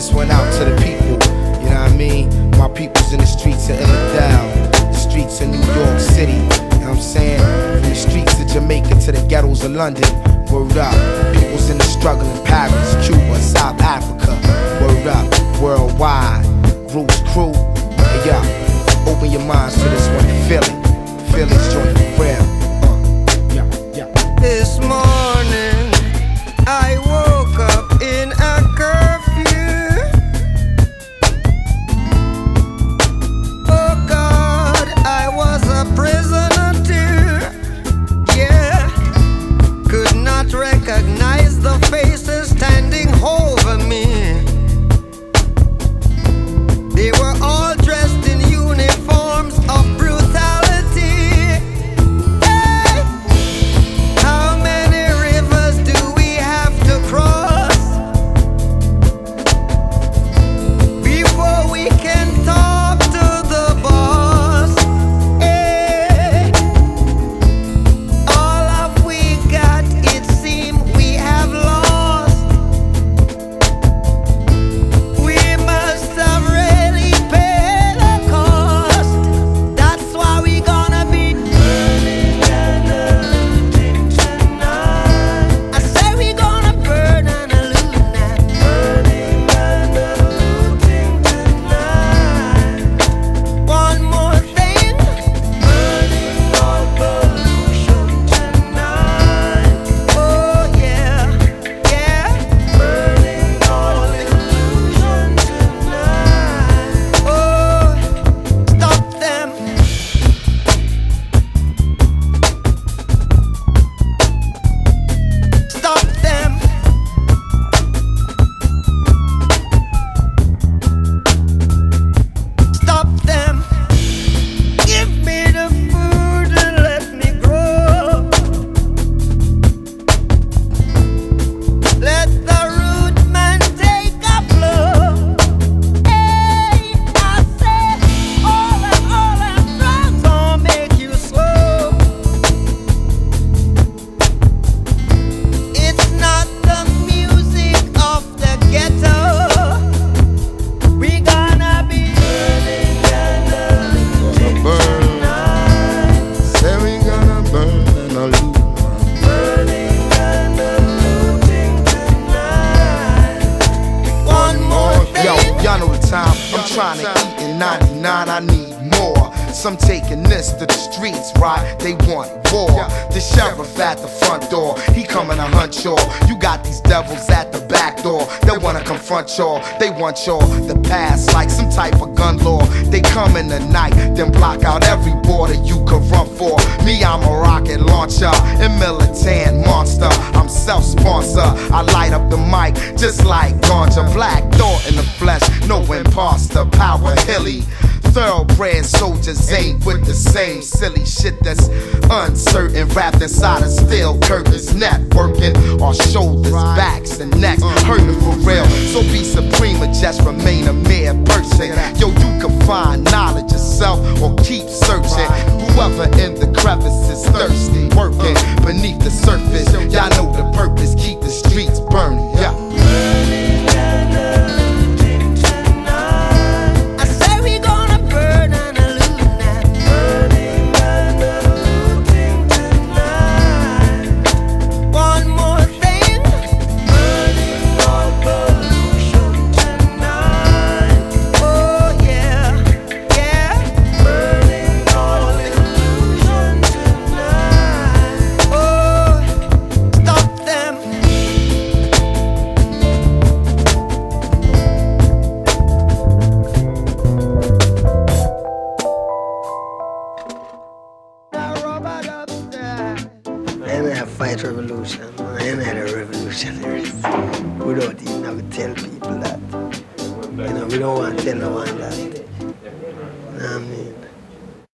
This went out to the people, you know what I mean? My people's in the streets of Illidale, the streets of New York City, you know what I'm saying? From the streets of Jamaica to the ghettos of London, word up. People's in the struggle in Paris, Cuba, South Africa, word up. Worldwide, Roots Crew, hey yo, open your minds to this one, feel it's joint for real. This morning I woke up in a curfew. Oh God, I was a prisoner too. Yeah, could not recognize the faces standing over me. They were all dressed in uniforms of brutality. Hey! How many rivers do we have to cross before we can talk to the boss? Hey! All of we got, it seems we have lost. We must have really paid the cost. That's why we gonna be burning and looting tonight. I say we gonna burn and loot now. Burning and looting tonight. One more thing. Burning all pollution tonight. Oh yeah, yeah. Burning all illusion tonight. Oh, stop them. Stop them. Stop them. Give me the food and let me grow. Let the root man take a blow. Hey, I say all them drugs gon' make you slow. It's not the music of the ghetto. We gonna be burning and looting tonight. Say we gonna burn and loot. Burning and looting tonight. One more thing. Yo, y'all know the time. I'm trying to eat in 99, I need more. Some taking this to the streets, right? They want war. The sheriff at the front door, he coming to hunt y'all. You got these devils at the back door. They wanna confront y'all. They want y'all to pass like some type of gun law. They come in the night, then block out every border you could run for. Me, I'm a rocket launcher, a militant monster. I'm self-sponsor. I light up the mic just like ganja. Black thought in the flesh, no imposter. Power hilly. Thoroughbred soldiers ain't with the same silly shit that's uncertain, wrapped inside of steel curtains. Networking our shoulders, backs, and necks, hurting for real. So be supreme or just remain a mere person. Yo, you can find knowledge yourself or keep searching. Whoever in the crevice is thirsty, working beneath the surface. Y'all know the purpose, keep the streets burning. Yeah. Burning and looting tonight. I say we gonna burn and loot now. Burning and looting tonight. One more thing. Burning all pollution tonight. Oh yeah, yeah. Burning all illusion tonight. Oh, stop them. I ain't have fight revolution. I ain't had a revolutionaries. We don't even have to tell people that. You know, we don't want to tell no one that. You know what I mean?